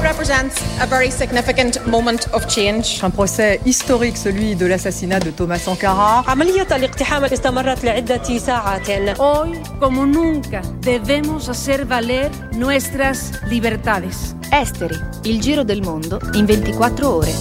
represents a very significant moment of change. Un procès historique, celui de l'assassinat de Thomas Sankara. عملية الاقتحام استمرت لعدة ساعات. Hoy, como nunca, debemos hacer valer nuestras libertades. Esteri, il giro del mondo in 24 ore.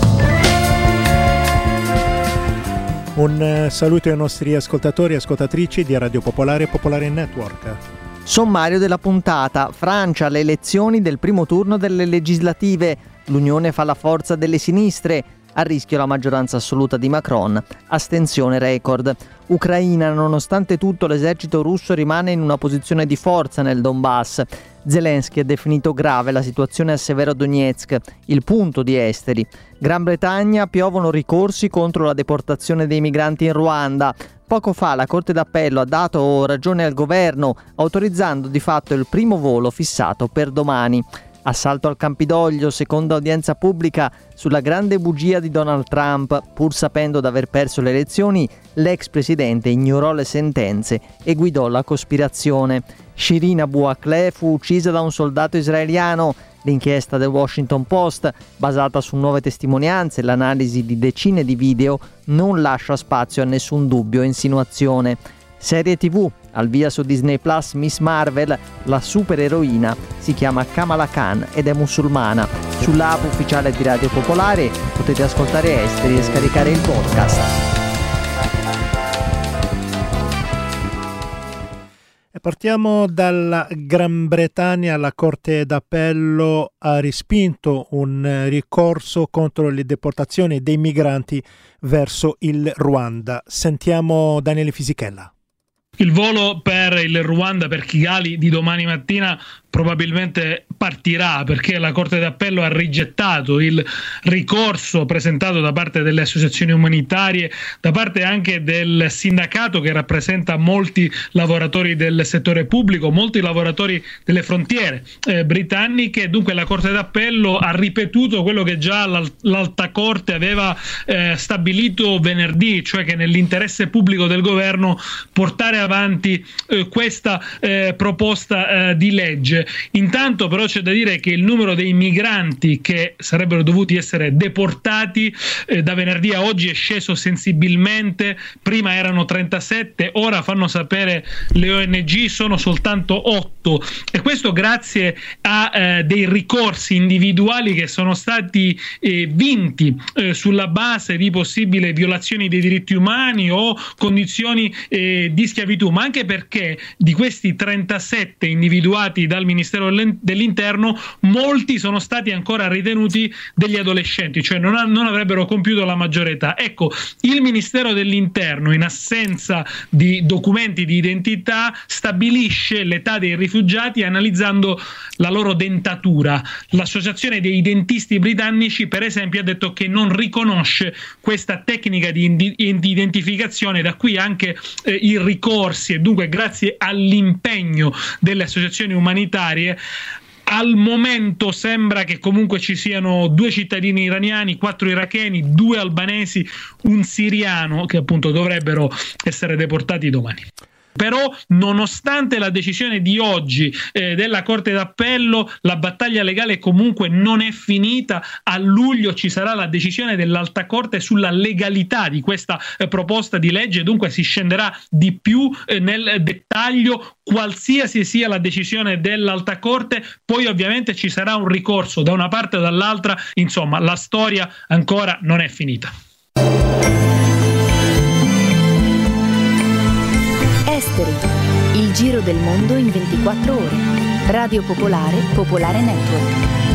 Un saluto ai nostri ascoltatori e ascoltatrici di Radio Popolare e Popolare Network. Sommario della puntata. Francia, le elezioni del primo turno delle legislative. L'Unione fa la forza delle sinistre. A rischio la maggioranza assoluta di Macron. Astensione record. Ucraina, nonostante tutto l'esercito russo rimane in una posizione di forza nel Donbass. Zelensky ha definito grave la situazione a Severodonetsk, il punto di Esteri. Gran Bretagna, piovono ricorsi contro la deportazione dei migranti in Ruanda. Poco fa la Corte d'Appello ha dato ragione al governo, autorizzando di fatto il primo volo fissato per domani. Assalto al Campidoglio, seconda udienza pubblica sulla grande bugia di Donald Trump. Pur sapendo d'aver perso le elezioni, l'ex presidente ignorò le sentenze e guidò la cospirazione. Shirin Abu Akleh fu uccisa da un soldato israeliano. L'inchiesta del Washington Post, basata su nuove testimonianze e l'analisi di decine di video, non lascia spazio a nessun dubbio o insinuazione. Serie TV, al via su Disney Plus Miss Marvel, la supereroina si chiama Kamala Khan ed è musulmana. Sull'app ufficiale di Radio Popolare potete ascoltare Esteri e scaricare il podcast. Partiamo dalla Gran Bretagna. La Corte d'Appello ha respinto un ricorso contro le deportazioni dei migranti verso il Ruanda. Sentiamo Daniele Fisichella. Il volo per il Ruanda, per Kigali, di domani mattina probabilmente partirà, perché la Corte d'Appello ha rigettato il ricorso presentato da parte delle associazioni umanitarie, da parte anche del sindacato che rappresenta molti lavoratori del settore pubblico, molti lavoratori delle frontiere britanniche. Dunque la Corte d'Appello ha ripetuto quello che già l'Alta Corte aveva stabilito venerdì, cioè che nell'interesse pubblico del governo portare avanti questa proposta di legge. Intanto però c'è da dire che il numero dei migranti che sarebbero dovuti essere deportati da venerdì a oggi è sceso sensibilmente. Prima erano 37, ora fanno sapere le ONG sono soltanto 8, e questo grazie a dei ricorsi individuali che sono stati vinti sulla base di possibili violazioni dei diritti umani o condizioni di schiavitù, ma anche perché di questi 37 individuati dal Ministero dell'Interno molti sono stati ancora ritenuti degli adolescenti, cioè non avrebbero compiuto la maggiore età. Ecco, il Ministero dell'Interno, in assenza di documenti di identità, stabilisce l'età dei rifugiati analizzando la loro dentatura. L'associazione dei dentisti britannici, per esempio, ha detto che non riconosce questa tecnica di identificazione, da qui anche i ricorsi, e dunque grazie all'impegno delle associazioni umanitarie al momento sembra che comunque ci siano 2 cittadini iraniani, 4 iracheni, 2 albanesi, un siriano, che appunto dovrebbero essere deportati domani. Però nonostante la decisione di oggi della Corte d'Appello, la battaglia legale comunque non è finita. A luglio ci sarà la decisione dell'Alta Corte sulla legalità di questa proposta di legge, dunque si scenderà di più nel dettaglio. Qualsiasi sia la decisione dell'Alta Corte, poi ovviamente ci sarà un ricorso da una parte o dall'altra. Insomma, la storia ancora non è finita. Esteri, il giro del mondo in 24 ore. Radio Popolare, Popolare Network.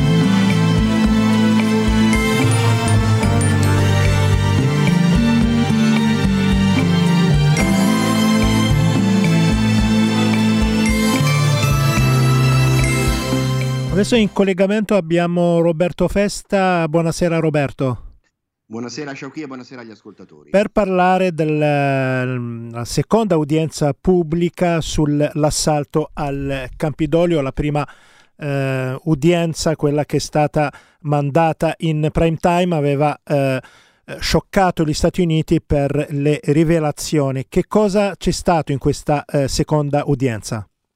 Adesso in collegamento abbiamo Roberto Festa. Buonasera Roberto. Buonasera Sciauchi e buonasera agli ascoltatori. Per parlare della seconda udienza pubblica sull'assalto al Campidoglio, la prima udienza, quella che è stata mandata in prime time, aveva scioccato gli Stati Uniti per le rivelazioni. Che cosa c'è stato in questa seconda udienza?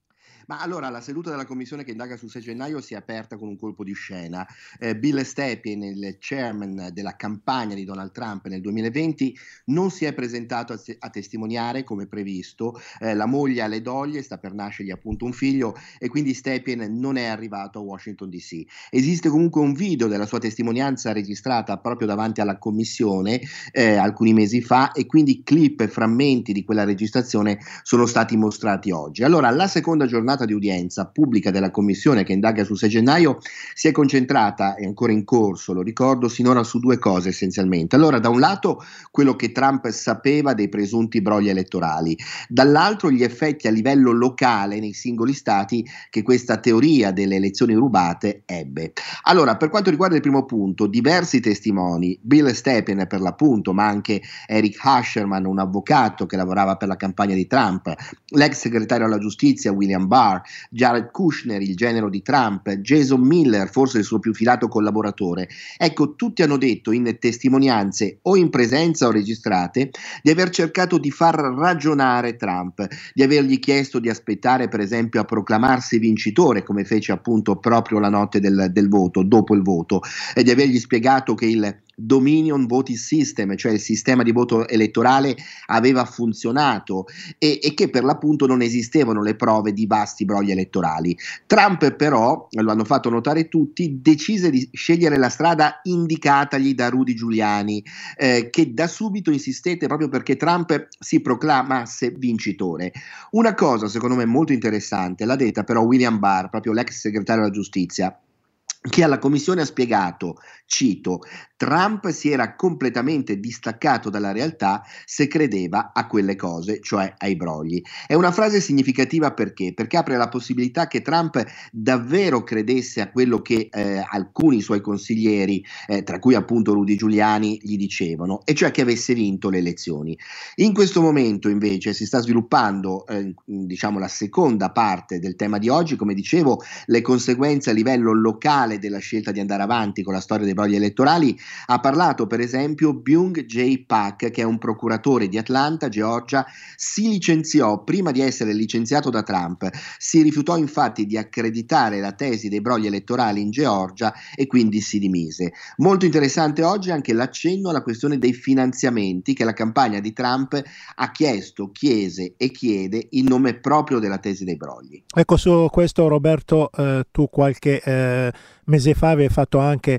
Ma allora la seduta della commissione che indaga sul 6 gennaio si è aperta con un colpo di scena. Bill Stepien, il chairman della campagna di Donald Trump nel 2020, non si è presentato a testimoniare come previsto. La moglie ha le doglie, sta per nascergli appunto un figlio e quindi Stepien non è arrivato a Washington DC. Esiste comunque un video della sua testimonianza registrata proprio davanti alla commissione alcuni mesi fa, e quindi clip e frammenti di quella registrazione sono stati mostrati oggi. Allora, la seconda giornata di udienza pubblica della commissione che indaga sul 6 gennaio si è concentrata, è ancora in corso, lo ricordo, sinora su due cose essenzialmente. Allora, da un lato quello che Trump sapeva dei presunti brogli elettorali, dall'altro gli effetti a livello locale nei singoli stati che questa teoria delle elezioni rubate ebbe. Allora, per quanto riguarda il primo punto, diversi testimoni, Bill Stepien per l'appunto, ma anche Eric Asherman, un avvocato che lavorava per la campagna di Trump, l'ex segretario alla giustizia William Barr, Jared Kushner, il genero di Trump, Jason Miller, forse il suo più fidato collaboratore. Ecco, tutti hanno detto in testimonianze o in presenza o registrate di aver cercato di far ragionare Trump, di avergli chiesto di aspettare per esempio a proclamarsi vincitore, come fece appunto proprio la notte del voto, dopo il voto, e di avergli spiegato che il Dominion Voting System, cioè il sistema di voto elettorale, aveva funzionato e che per l'appunto non esistevano le prove di vasti brogli elettorali. Trump però, lo hanno fatto notare tutti, decise di scegliere la strada indicatagli da Rudy Giuliani, che da subito insistette proprio perché Trump si proclamasse vincitore. Una cosa secondo me molto interessante l'ha detta però William Barr, proprio l'ex segretario della giustizia, che alla commissione ha spiegato, cito, Trump si era completamente distaccato dalla realtà se credeva a quelle cose, cioè ai brogli. È una frase significativa perché apre la possibilità che Trump davvero credesse a quello che alcuni suoi consiglieri, tra cui appunto Rudy Giuliani, gli dicevano, e cioè che avesse vinto le elezioni. In questo momento invece si sta sviluppando diciamo la seconda parte del tema di oggi, come dicevo, le conseguenze a livello locale della scelta di andare avanti con la storia dei brogli elettorali. Ha parlato per esempio Byung Jae Pak, che è un procuratore di Atlanta, Georgia, si licenziò prima di essere licenziato da Trump, si rifiutò infatti di accreditare la tesi dei brogli elettorali in Georgia e quindi si dimise. Molto interessante oggi anche l'accenno alla questione dei finanziamenti che la campagna di Trump ha chiesto, chiese e chiede in nome proprio della tesi dei brogli. Ecco, su questo Roberto, tu qualche mese fa avevi fatto anche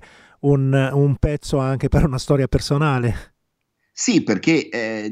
un pezzo anche per una storia personale. Sì, perché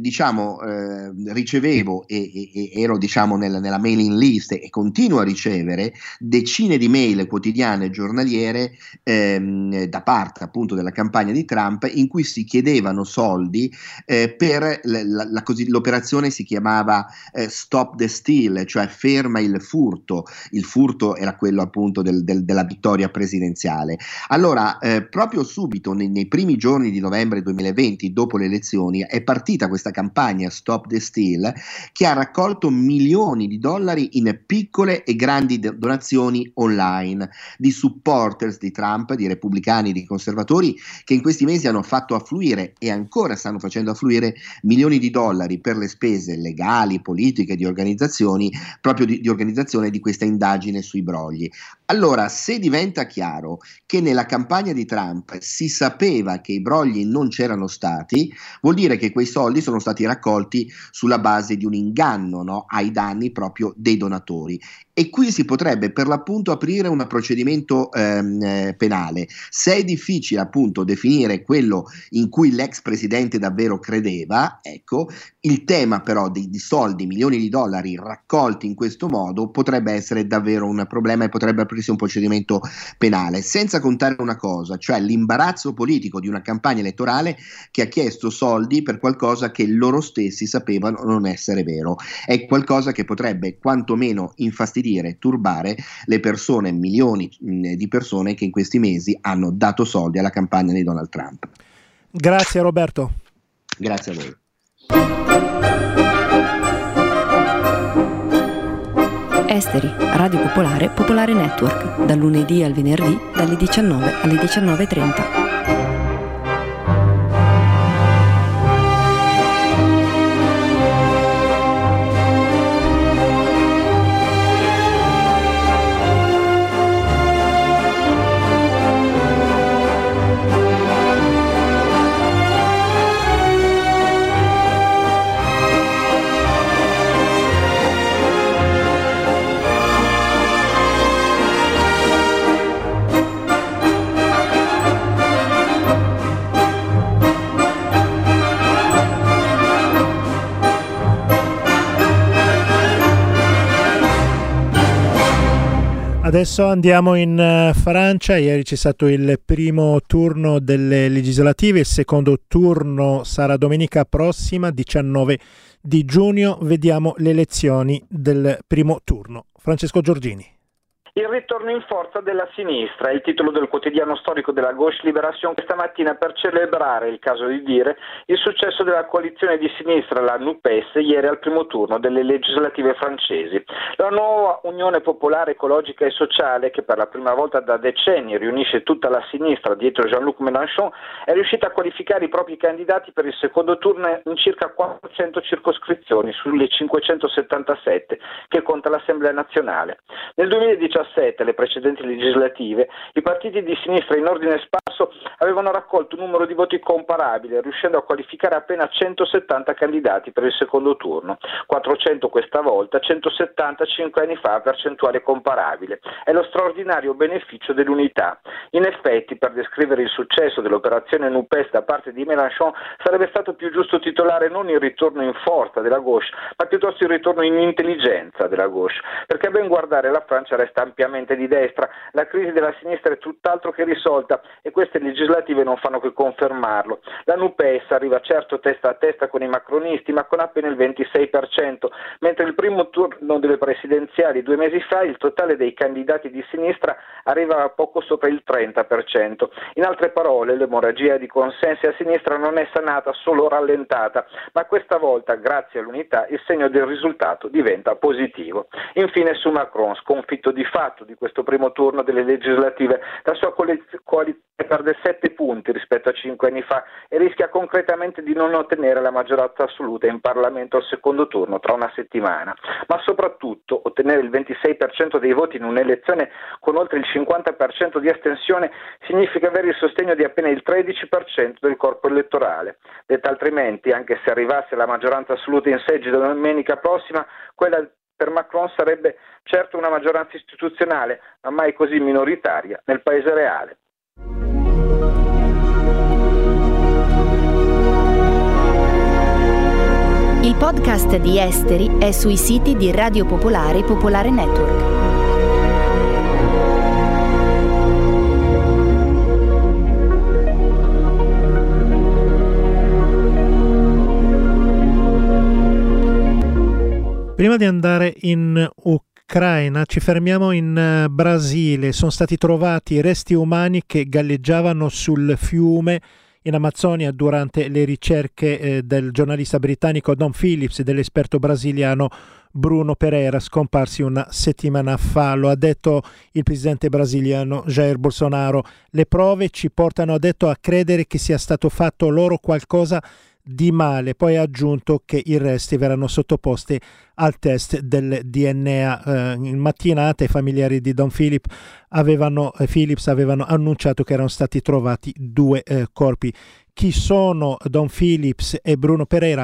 ricevevo e ero nella mailing list e continuo a ricevere decine di mail quotidiane giornaliere da parte appunto della campagna di Trump in cui si chiedevano soldi per l'operazione si chiamava Stop the Steal, cioè ferma il furto. Il furto era quello appunto della vittoria presidenziale. Allora proprio subito nei primi giorni di novembre 2020, dopo le elezioni, è partita questa campagna Stop the Steal che ha raccolto milioni di dollari in piccole e grandi donazioni online di supporters di Trump, di repubblicani, di conservatori, che in questi mesi hanno fatto affluire e ancora stanno facendo affluire milioni di dollari per le spese legali, politiche, di organizzazioni, proprio di organizzazione di questa indagine sui brogli. Allora, se diventa chiaro che nella campagna di Trump si sapeva che i brogli non c'erano stati, vuol dire che quei soldi sono stati raccolti sulla base di un inganno, no? Ai danni proprio dei donatori. E qui si potrebbe per l'appunto aprire un procedimento penale. Se è difficile appunto definire quello in cui l'ex presidente davvero credeva, ecco, il tema però di soldi, milioni di dollari raccolti in questo modo potrebbe essere davvero un problema e potrebbe aprirsi un procedimento penale, senza contare una cosa, cioè l'imbarazzo politico di una campagna elettorale che ha chiesto soldi per qualcosa che loro stessi sapevano non essere vero. È qualcosa che potrebbe quantomeno infastidire, turbare le persone, milioni di persone che in questi mesi hanno dato soldi alla campagna di Donald Trump. Grazie Roberto. Grazie a voi. Esteri, Radio Popolare, Popolare Network, dal lunedì al venerdì, dalle 19 alle 19:30. Adesso andiamo in Francia. Ieri c'è stato il primo turno delle legislative, il secondo turno sarà domenica prossima, 19 di giugno. Vediamo le elezioni del primo turno. Francesco Giorgini. Il ritorno in forza della sinistra è il titolo del quotidiano storico della Gauche Libération questa mattina per celebrare, il caso di dire, il successo della coalizione di sinistra, la NUPES, ieri al primo turno delle legislative francesi. La nuova Unione Popolare Ecologica e Sociale, che per la prima volta da decenni riunisce tutta la sinistra dietro Jean-Luc Mélenchon, è riuscita a qualificare i propri candidati per il secondo turno in circa 400 circoscrizioni sulle 577 che conta l'Assemblea nazionale. Nel 2017, le precedenti legislative, i partiti di sinistra in ordine sparso avevano raccolto un numero di voti comparabile, riuscendo a qualificare appena 170 candidati per il secondo turno, 400 questa volta, 170 5 anni fa a percentuale comparabile. È lo straordinario beneficio dell'unità. In effetti, per descrivere il successo dell'operazione NUPES da parte di Mélenchon, sarebbe stato più giusto titolare non il ritorno in forza della gauche, ma piuttosto il ritorno in intelligenza della gauche, perché a ben guardare la Francia resta ampiamente di destra, la crisi della sinistra è tutt'altro che risolta e queste legislative non fanno che confermarlo. La NUPES arriva certo testa a testa con i macronisti, ma con appena il 26%, mentre il primo turno delle presidenziali 2 mesi fa il totale dei candidati di sinistra arriva a poco sopra il 30%. In altre parole, l'emorragia di consensi a sinistra non è sanata, solo rallentata, ma questa volta, grazie all'unità, il segno del risultato diventa positivo. Infine su Macron, sconfitto di fatto di questo primo turno delle legislative, la sua coalizione perde 7 punti rispetto a 5 anni fa e rischia concretamente di non ottenere la maggioranza assoluta in Parlamento al secondo turno tra una settimana, ma soprattutto ottenere il 26% dei voti in un'elezione con oltre il 50% di astensione significa avere il sostegno di appena il 13% del corpo elettorale. Detta altrimenti, anche se arrivasse la maggioranza assoluta in seggi domenica prossima, quella per Macron sarebbe certo una maggioranza istituzionale, ma mai così minoritaria nel paese reale. Il podcast di Esteri è sui siti di Radio Popolare e Popolare Network. Prima di andare in Ucraina ci fermiamo in Brasile. Sono stati trovati resti umani che galleggiavano sul fiume in Amazzonia durante le ricerche del giornalista britannico Don Phillips e dell'esperto brasiliano Bruno Pereira, scomparsi una settimana fa. Lo ha detto il presidente brasiliano Jair Bolsonaro. Le prove ci portano, ha detto, a credere che sia stato fatto loro qualcosa di male. Poi ha aggiunto che i resti verranno sottoposti al test del DNA. In mattinata i familiari di Don Phillips avevano annunciato che erano stati trovati 2 corpi. Chi sono Don Phillips e Bruno Pereira?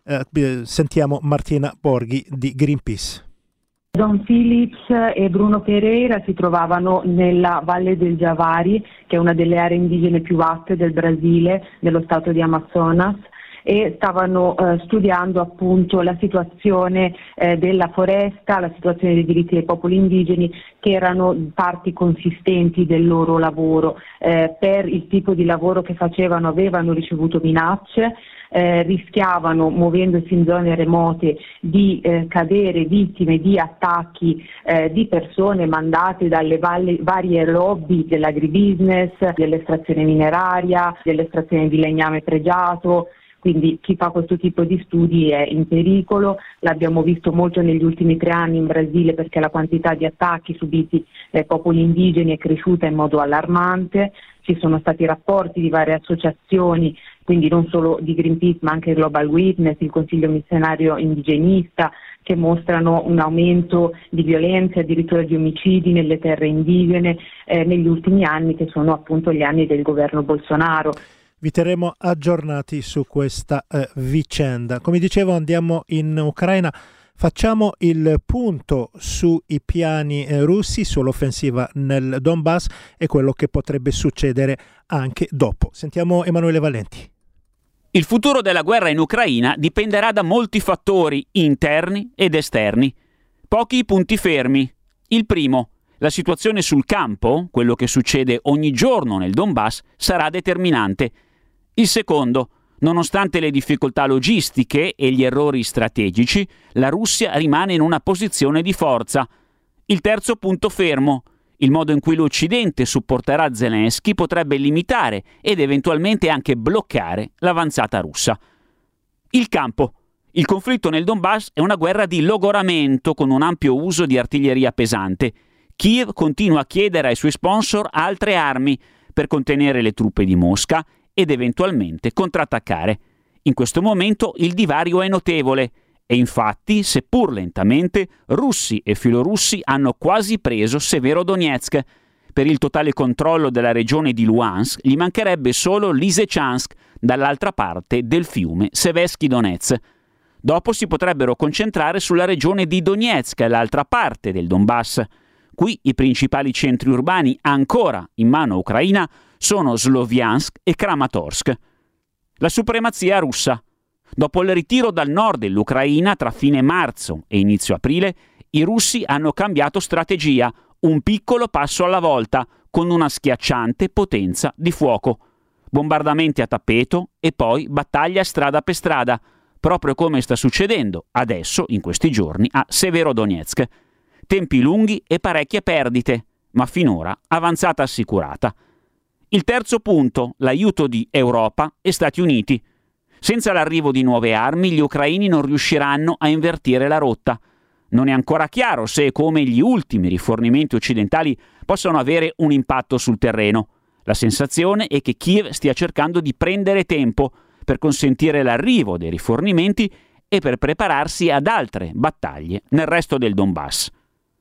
Sentiamo Martina Borghi di Greenpeace. Don Phillips e Bruno Pereira si trovavano nella Valle del Javari, che è una delle aree indigene più vaste del Brasile, nello stato di Amazonas, e stavano studiando appunto la situazione della foresta, la situazione dei diritti dei popoli indigeni, che erano parti consistenti del loro lavoro. Per il tipo di lavoro che facevano avevano ricevuto minacce, rischiavano, muovendosi in zone remote, di cadere vittime di attacchi di persone mandate dalle varie lobby dell'agribusiness, dell'estrazione mineraria, dell'estrazione di legname pregiato. Quindi chi fa questo tipo di studi è in pericolo. L'abbiamo visto molto negli ultimi 3 anni in Brasile, perché la quantità di attacchi subiti dai popoli indigeni è cresciuta in modo allarmante. Ci sono stati rapporti di varie associazioni, quindi non solo di Greenpeace ma anche Global Witness, il Consiglio missionario indigenista, che mostrano un aumento di violenze, addirittura di omicidi nelle terre indigene negli ultimi anni, che sono appunto gli anni del governo Bolsonaro. Vi terremo aggiornati su questa vicenda. Come dicevo, andiamo in Ucraina. Facciamo il punto sui piani russi, sull'offensiva nel Donbass e quello che potrebbe succedere anche dopo. Sentiamo Emanuele Valenti. Il futuro della guerra in Ucraina dipenderà da molti fattori interni ed esterni. Pochi punti fermi. Il primo: La situazione sul campo, quello che succede ogni giorno nel Donbass, sarà determinante. Il secondo, nonostante le difficoltà logistiche e gli errori strategici, la Russia rimane in una posizione di forza. Il terzo punto fermo, il modo in cui l'Occidente supporterà Zelensky potrebbe limitare ed eventualmente anche bloccare l'avanzata russa. Il campo. Il conflitto nel Donbass è una guerra di logoramento con un ampio uso di artiglieria pesante. Kiev continua a chiedere ai suoi sponsor altre armi per contenere le truppe di Mosca ed eventualmente contrattaccare. In questo momento il divario è notevole e infatti, seppur lentamente, russi e filorussi hanno quasi preso Severodonetsk. Per il totale controllo della regione di Luhansk gli mancherebbe solo Lysychansk dall'altra parte del fiume Seversky Donets. Dopo si potrebbero concentrare sulla regione di Donetsk, l'altra parte del Donbass. Qui i principali centri urbani ancora in mano ucraina sono Sloviansk e Kramatorsk. La supremazia russa. Dopo il ritiro dal nord dell'Ucraina tra fine marzo e inizio aprile, i russi hanno cambiato strategia, un piccolo passo alla volta, con una schiacciante potenza di fuoco. Bombardamenti a tappeto e poi battaglia strada per strada, proprio come sta succedendo adesso, in questi giorni, a Severodonetsk. Tempi lunghi e parecchie perdite, ma finora avanzata assicurata. Il terzo punto, l'aiuto di Europa e Stati Uniti. Senza l'arrivo di nuove armi, gli ucraini non riusciranno a invertire la rotta. Non è ancora chiaro se e come gli ultimi rifornimenti occidentali possano avere un impatto sul terreno. La sensazione è che Kiev stia cercando di prendere tempo per consentire l'arrivo dei rifornimenti e per prepararsi ad altre battaglie nel resto del Donbass.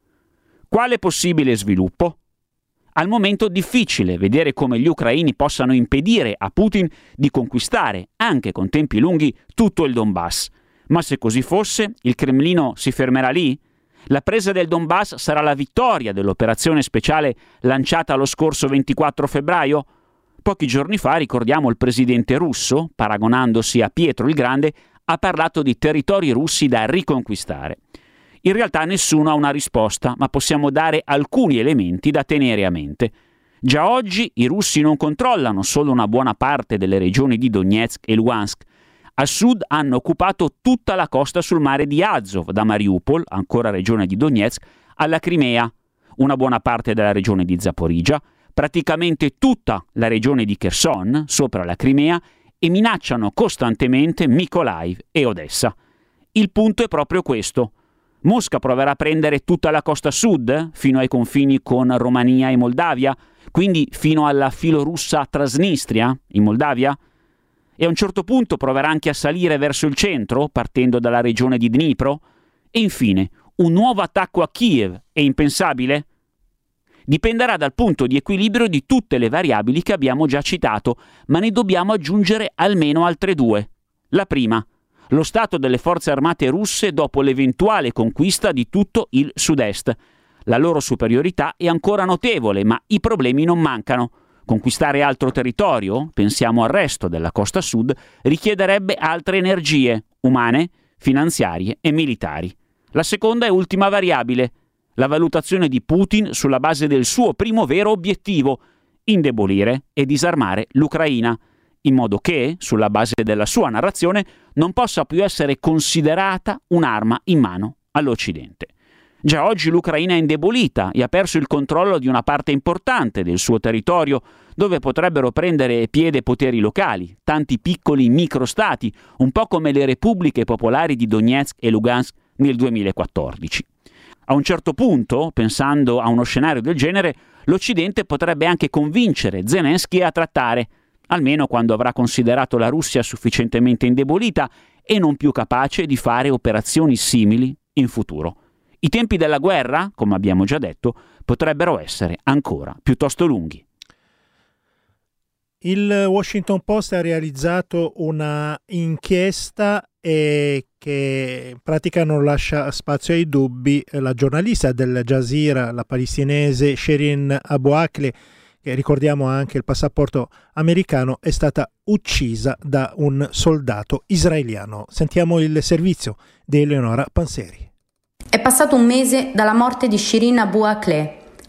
Quale possibile sviluppo? Al momento difficile vedere come gli ucraini possano impedire a Putin di conquistare, anche con tempi lunghi, tutto il Donbass. Ma se così fosse, il Cremlino si fermerà lì? La presa del Donbass sarà la vittoria dell'operazione speciale lanciata lo scorso 24 febbraio? Pochi giorni fa, ricordiamo, il presidente russo, paragonandosi a Pietro il Grande, ha parlato di territori russi da riconquistare. In realtà nessuno ha una risposta, ma possiamo dare alcuni elementi da tenere a mente. Già oggi i russi non controllano solo una buona parte delle regioni di Donetsk e Luhansk. A sud hanno occupato tutta la costa sul mare di Azov, da Mariupol, ancora regione di Donetsk, alla Crimea, una buona parte della regione di Zaporizhzhia, praticamente tutta la regione di Kherson, sopra la Crimea, e minacciano costantemente Mykolaiv e Odessa. Il punto è proprio questo. Mosca proverà a prendere tutta la costa sud, fino ai confini con Romania e Moldavia, quindi fino alla filorussa Transnistria, in Moldavia? E a un certo punto proverà anche a salire verso il centro, partendo dalla regione di Dnipro? E infine, un nuovo attacco a Kiev è impensabile? Dipenderà dal punto di equilibrio di tutte le variabili che abbiamo già citato, ma ne dobbiamo aggiungere almeno altre due. La prima, lo stato delle forze armate russe dopo l'eventuale conquista di tutto il sud-est. La loro superiorità è ancora notevole, ma i problemi non mancano. Conquistare altro territorio, pensiamo al resto della costa sud, richiederebbe altre energie, umane, finanziarie e militari. La seconda e ultima variabile, la valutazione di Putin sulla base del suo primo vero obiettivo, indebolire e disarmare l'Ucraina, in modo che, sulla base della sua narrazione, non possa più essere considerata un'arma in mano all'Occidente. Già oggi l'Ucraina è indebolita e ha perso il controllo di una parte importante del suo territorio, dove potrebbero prendere piede poteri locali, tanti piccoli microstati, un po' come le repubbliche popolari di Donetsk e Lugansk nel 2014. A un certo punto, pensando a uno scenario del genere, l'Occidente potrebbe anche convincere Zelensky a trattare, almeno quando avrà considerato la Russia sufficientemente indebolita e non più capace di fare operazioni simili in futuro. I tempi della guerra, come abbiamo già detto, potrebbero essere ancora piuttosto lunghi. Il Washington Post ha realizzato una inchiesta che in pratica non lascia spazio ai dubbi. La giornalista del Jazeera, la palestinese Shirin Abu Akleh, che ricordiamo ha anche il passaporto americano, è stata uccisa da un soldato israeliano. Sentiamo il servizio di Eleonora Panseri. È passato un mese dalla morte di Shirin Abu Akleh,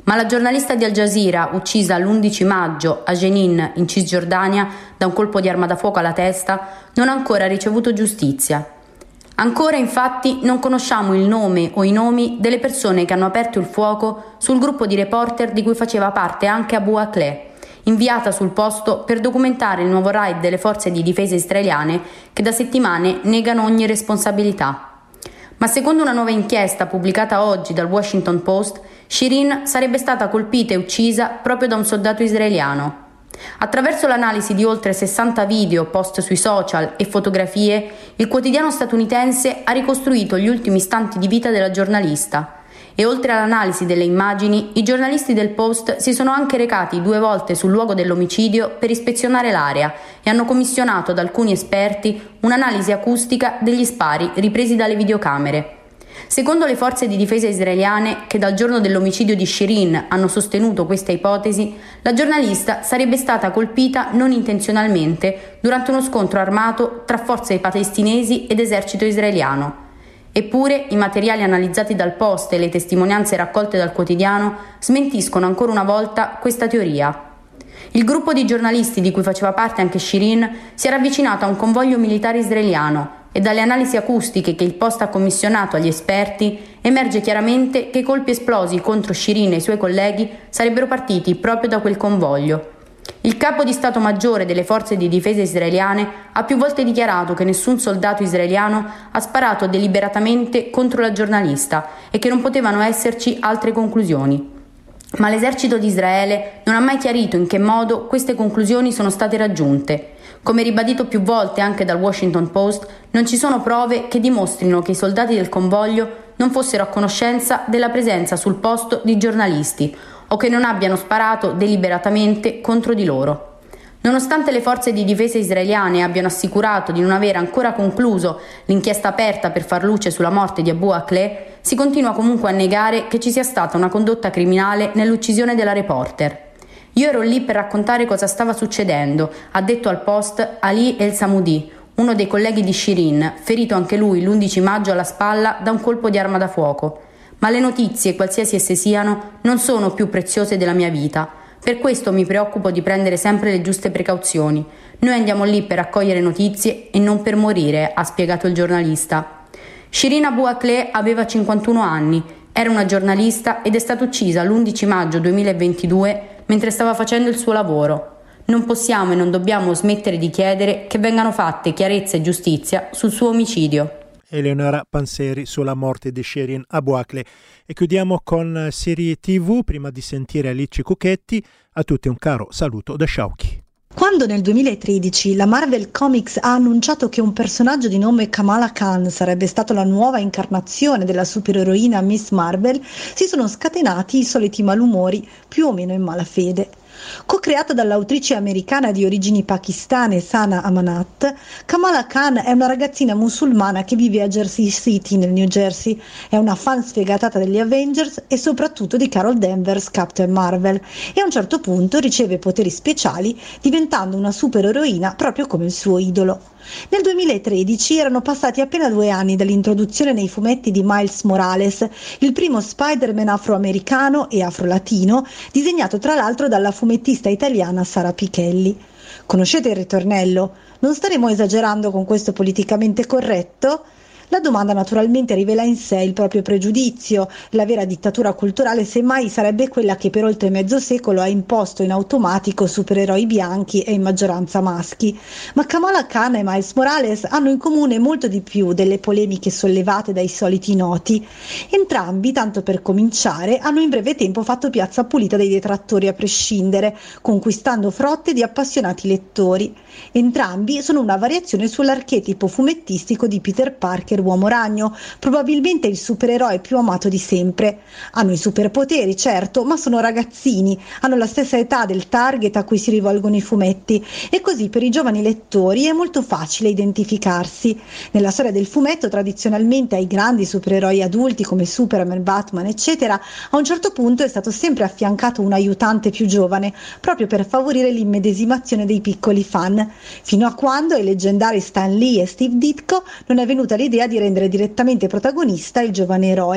Ma la giornalista di Al Jazeera, uccisa l'11 maggio a Jenin, in Cisgiordania, da un colpo di arma da fuoco alla testa, non ha ancora ricevuto giustizia. Ancora, infatti, non conosciamo il nome o i nomi delle persone che hanno aperto il fuoco sul gruppo di reporter di cui faceva parte anche Abu Akleh, inviata sul posto per documentare il nuovo raid delle forze di difesa israeliane che da settimane negano ogni responsabilità. Ma secondo una nuova inchiesta pubblicata oggi dal Washington Post, Shirin sarebbe stata colpita e uccisa proprio da un soldato israeliano. Attraverso l'analisi di oltre 60 video post sui social e fotografie, il quotidiano statunitense ha ricostruito gli ultimi istanti di vita della giornalista. E oltre all'analisi delle immagini, i giornalisti del Post si sono anche recati 2 volte sul luogo dell'omicidio per ispezionare l'area e hanno commissionato ad alcuni esperti un'analisi acustica degli spari ripresi dalle videocamere. Secondo le forze di difesa israeliane, che dal giorno dell'omicidio di Shirin hanno sostenuto questa ipotesi, la giornalista sarebbe stata colpita non intenzionalmente durante uno scontro armato tra forze palestinesi ed esercito israeliano. Eppure i materiali analizzati dal Post e le testimonianze raccolte dal quotidiano smentiscono ancora una volta questa teoria. Il gruppo di giornalisti di cui faceva parte anche Shirin si era avvicinato a un convoglio militare israeliano e dalle analisi acustiche che il Post ha commissionato agli esperti emerge chiaramente che i colpi esplosi contro Shirin e i suoi colleghi sarebbero partiti proprio da quel convoglio. Il capo di Stato Maggiore delle forze di difesa israeliane ha più volte dichiarato che nessun soldato israeliano ha sparato deliberatamente contro la giornalista e che non potevano esserci altre conclusioni. Ma l'esercito di Israele non ha mai chiarito in che modo queste conclusioni sono state raggiunte. Come ribadito più volte anche dal Washington Post, non ci sono prove che dimostrino che i soldati del convoglio non fossero a conoscenza della presenza sul posto di giornalisti o che non abbiano sparato deliberatamente contro di loro. Nonostante le forze di difesa israeliane abbiano assicurato di non aver ancora concluso l'inchiesta aperta per far luce sulla morte di Abu Akleh, si continua comunque a negare che ci sia stata una condotta criminale nell'uccisione della reporter. Io ero lì per raccontare cosa stava succedendo, ha detto al Post Ali El Samudi, uno dei colleghi di Shirin, ferito anche lui l'11 maggio alla spalla da un colpo di arma da fuoco. Ma le notizie, qualsiasi esse siano, non sono più preziose della mia vita. Per questo mi preoccupo di prendere sempre le giuste precauzioni. Noi andiamo lì per raccogliere notizie e non per morire, ha spiegato il giornalista. Shirin Abu Akleh aveva 51 anni, era una giornalista ed è stata uccisa l'11 maggio 2022 mentre stava facendo il suo lavoro. Non possiamo e non dobbiamo smettere di chiedere che vengano fatte chiarezza e giustizia sul suo omicidio. Eleonora Panseri sulla morte di Shirin Abu Akleh. E chiudiamo con serie TV prima di sentire Alice Cucchetti. A tutti un caro saluto da Sciauchi. Quando nel 2013 la Marvel Comics ha annunciato che un personaggio di nome Kamala Khan sarebbe stato la nuova incarnazione della supereroina Miss Marvel, si sono scatenati i soliti malumori più o meno in malafede. Co-creata dall'autrice americana di origini pakistane Sana Amanat, Kamala Khan è una ragazzina musulmana che vive a Jersey City nel New Jersey, è una fan sfegatata degli Avengers e soprattutto di Carol Danvers, Captain Marvel, e a un certo punto riceve poteri speciali diventando una supereroina proprio come il suo idolo. Nel 2013 erano passati appena 2 anni dall'introduzione nei fumetti di Miles Morales, il primo Spider-Man afroamericano e afrolatino, disegnato tra l'altro dalla fumettista italiana Sara Pichelli. Conoscete il ritornello? Non staremo esagerando con questo politicamente corretto? La domanda naturalmente rivela in sé il proprio pregiudizio. La vera dittatura culturale semmai sarebbe quella che per oltre mezzo secolo ha imposto in automatico supereroi bianchi e in maggioranza maschi. Ma Kamala Khan e Miles Morales hanno in comune molto di più delle polemiche sollevate dai soliti noti. Entrambi, tanto per cominciare, hanno in breve tempo fatto piazza pulita dei detrattori a prescindere, conquistando frotte di appassionati lettori. Entrambi sono una variazione sull'archetipo fumettistico di Peter Parker uomo ragno, probabilmente il supereroe più amato di sempre. Hanno i superpoteri, certo, ma sono ragazzini, hanno la stessa età del target a cui si rivolgono i fumetti e così per i giovani lettori è molto facile identificarsi. Nella storia del fumetto tradizionalmente ai grandi supereroi adulti come Superman, Batman, eccetera, a un certo punto è stato sempre affiancato un aiutante più giovane, proprio per favorire l'immedesimazione dei piccoli fan, fino a quando ai leggendari Stan Lee e Steve Ditko non è venuta l'idea di rendere direttamente protagonista il giovane eroe.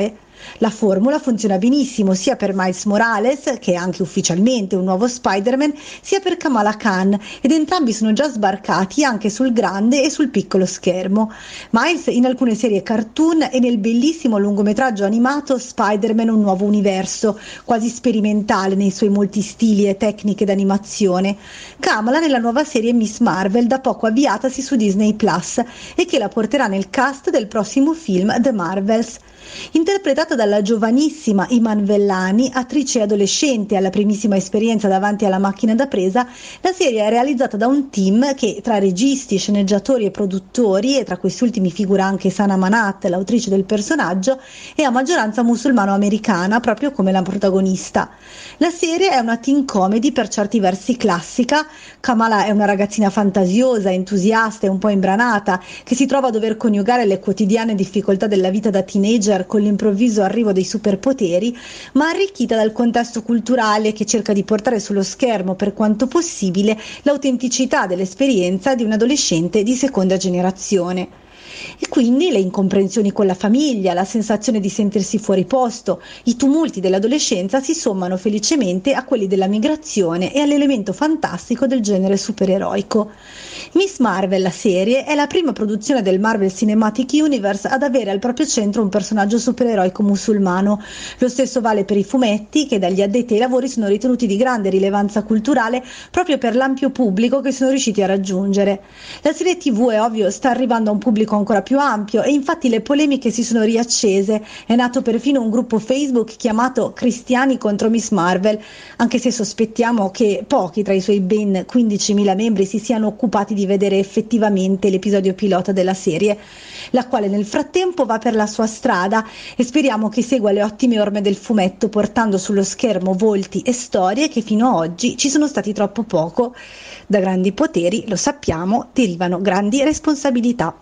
La formula funziona benissimo sia per Miles Morales, che è anche ufficialmente un nuovo Spider-Man, sia per Kamala Khan, ed entrambi sono già sbarcati anche sul grande e sul piccolo schermo. Miles in alcune serie cartoon e nel bellissimo lungometraggio animato Spider-Man Un nuovo universo, quasi sperimentale nei suoi molti stili e tecniche d'animazione. Kamala nella nuova serie Miss Marvel, da poco avviatasi su Disney Plus e che la porterà nel cast del prossimo film The Marvels. Interpretata dalla giovanissima Iman Vellani, attrice adolescente alla primissima esperienza davanti alla macchina da presa, la serie è realizzata da un team che tra registi, sceneggiatori e produttori, e tra questi ultimi figura anche Sana Manat, l'autrice del personaggio, è a maggioranza musulmano-americana, proprio come la protagonista. La serie è una teen comedy per certi versi classica. Kamala è una ragazzina fantasiosa, entusiasta e un po' imbranata, che si trova a dover coniugare le quotidiane difficoltà della vita da teenager con l'improvviso arrivo dei superpoteri, ma arricchita dal contesto culturale che cerca di portare sullo schermo per quanto possibile l'autenticità dell'esperienza di un adolescente di seconda generazione. E quindi le incomprensioni con la famiglia, la sensazione di sentirsi fuori posto, i tumulti dell'adolescenza si sommano felicemente a quelli della migrazione e all'elemento fantastico del genere supereroico. Miss Marvel, la serie, è la prima produzione del Marvel Cinematic Universe ad avere al proprio centro un personaggio supereroico musulmano. Lo stesso vale per i fumetti, che dagli addetti ai lavori sono ritenuti di grande rilevanza culturale proprio per l'ampio pubblico che sono riusciti a raggiungere. La serie TV, è ovvio, sta arrivando a un pubblico ancora più ampio e infatti le polemiche si sono riaccese. È nato perfino un gruppo Facebook chiamato Cristiani contro Miss Marvel, anche se sospettiamo che pochi tra i suoi ben 15.000 membri si siano occupati di vedere effettivamente l'episodio pilota della serie, la quale nel frattempo va per la sua strada, e speriamo che segua le ottime orme del fumetto, portando sullo schermo volti e storie che fino ad oggi ci sono stati troppo poco. Da grandi poteri, lo sappiamo, derivano grandi responsabilità.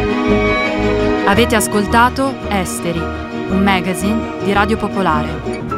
Avete ascoltato Esteri, un magazine di Radio Popolare.